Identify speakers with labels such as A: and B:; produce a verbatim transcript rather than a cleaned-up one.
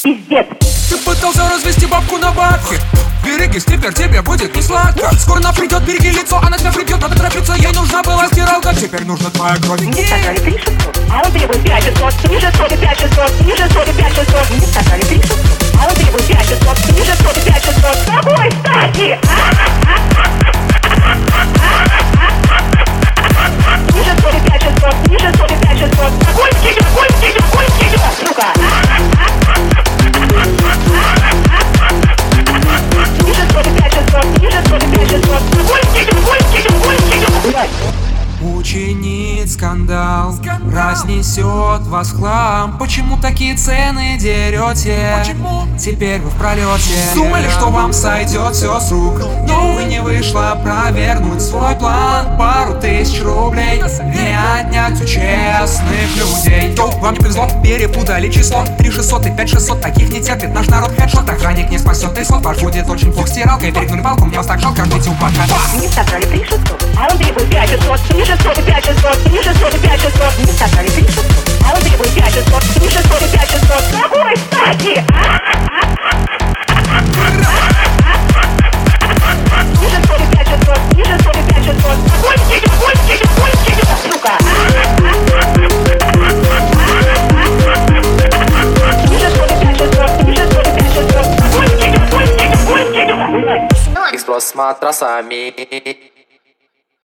A: Пиздец.
B: Ты пытался развести бабку на бабки. Берегись, теперь тебе будет не сладко. Скоро она придет, береги лицо, она тебя придет, надо торопиться. Ей нужна была стиралка, теперь нужна твоя кровь.
A: Мне сказали три шестьсот, а он требует пять шестьсот. Ниже соли пять шестьсот, ниже соли пять шестьсот. Мне сказали три шестьсот, а он требует пять шестьсот. Ниже соли пять шестьсот. С какой стати? Ниже соли пять шестьсот, ниже соли пять шестьсот. Какой стиль, какой стиль, какой стиль, сука? Ниже соли пять шестьсот, ниже соли пять шестьсот. Какой стиль, какой стиль, какой стиль, блядь?
B: Учинит скандал, разнесет вас в хлам. Почему такие цены дерете? Почему? Теперь вы в пролете. Думали, что вам сойдет все с рук, но вы не вышло провернуть свой план. Пару тысяч рублей не отнять у честных людей. То вам не повезло, перепутали число. Три шестьсот и пять шестьсот, таких не терпит наш народ. Хедшот, охранник не спасет исход. Ваш будет очень плохо стиралкой. Перегнули палку, мне вас так жалко, ждите упадка.
A: Мне сказали три шестьсот, а он требует пять шестьсот. Ниже соли пять шестьсот, ниже соли пять шестьсот. Мне сказали три шестьсот, а он требует пять шестьсот. Ниже соли пять шестьсот. С какой стати? Ниже соли пять шестьсот, ниже соли пять шестьсот. Какой стиль, какой стиль, какой стиль, сука? Ниже соли пять шестьсот, ниже соли пять шестьсот. Какой стиль, какой стиль, какой стиль, блядь?
C: Экспрос с матрасами.